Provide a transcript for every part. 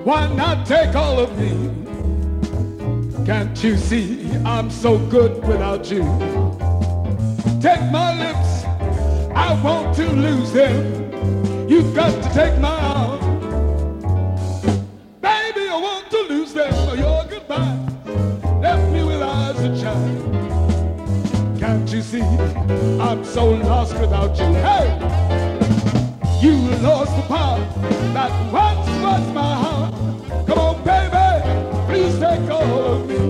Why not take all of me? Can't you see I'm so good without you? Take my lips, I want to lose them. You've got to take my arms. Baby, I want to lose them for your goodbye. Left me with eyes that shine. Can't you see I'm so lost without you? Hey! You lost the power that once was my heart. Come on, baby, please take all of me.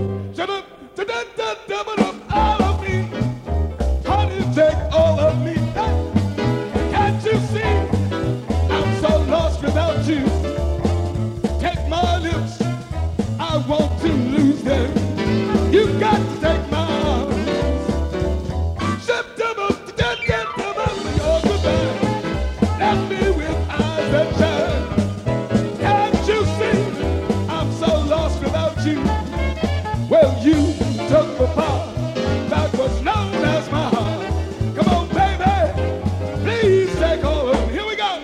All of me. Honey, take all of me. Can't you see I'm so lost without you? Take my lips, I want to lose them. You've got to take my arms. Left me with eyes that shine. Can't you see I'm so lost without you? Well, you took the part that was known as my heart. Come on, baby, please take all of me. Here we go.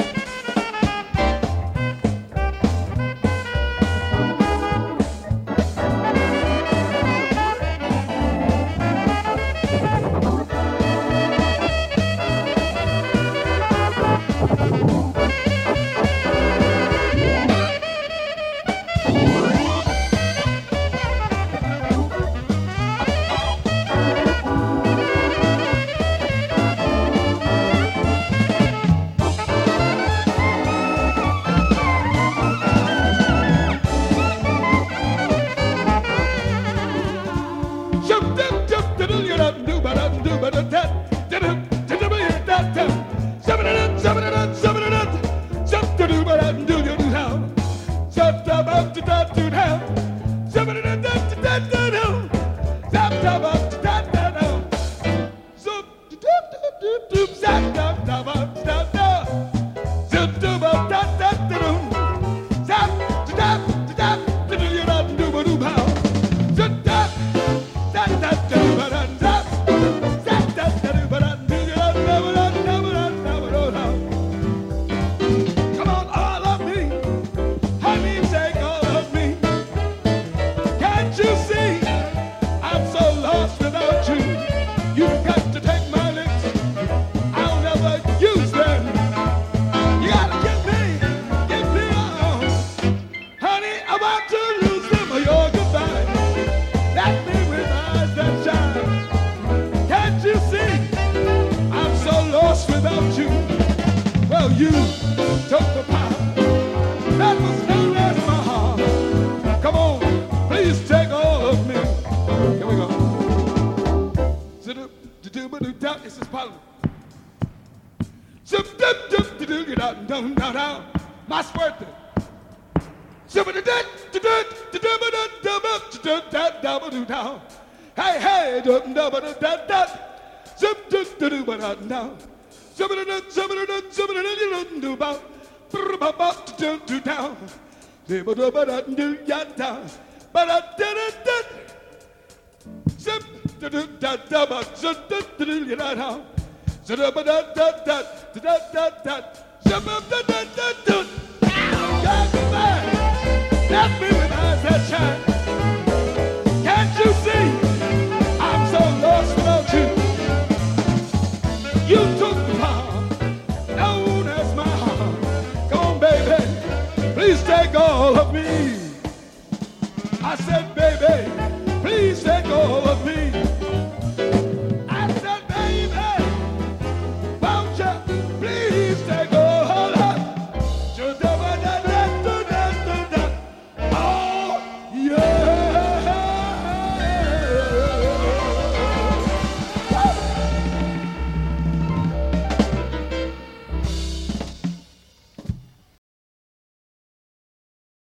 You took the power that was known as my heart. Come on, please take all of me. Here we go. This is Parliament. My birthday. Hey, hey, Left me with eyes that shine. Can't you see I'm so lost without you? You took the power known as my heart. Come on, baby, please take all of me. I said, baby, please take all of me.